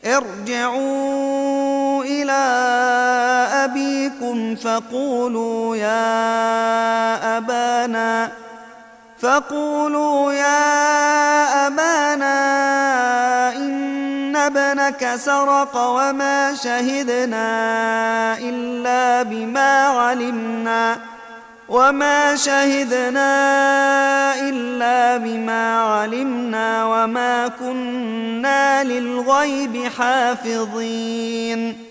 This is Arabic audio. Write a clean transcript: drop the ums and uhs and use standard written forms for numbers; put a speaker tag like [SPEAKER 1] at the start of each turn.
[SPEAKER 1] ارجعوا إلى أبيكم فقولوا يا أبانا إن ابنك سرق وما شهدنا إلا بما علمنا وما كنا للغيب حافظين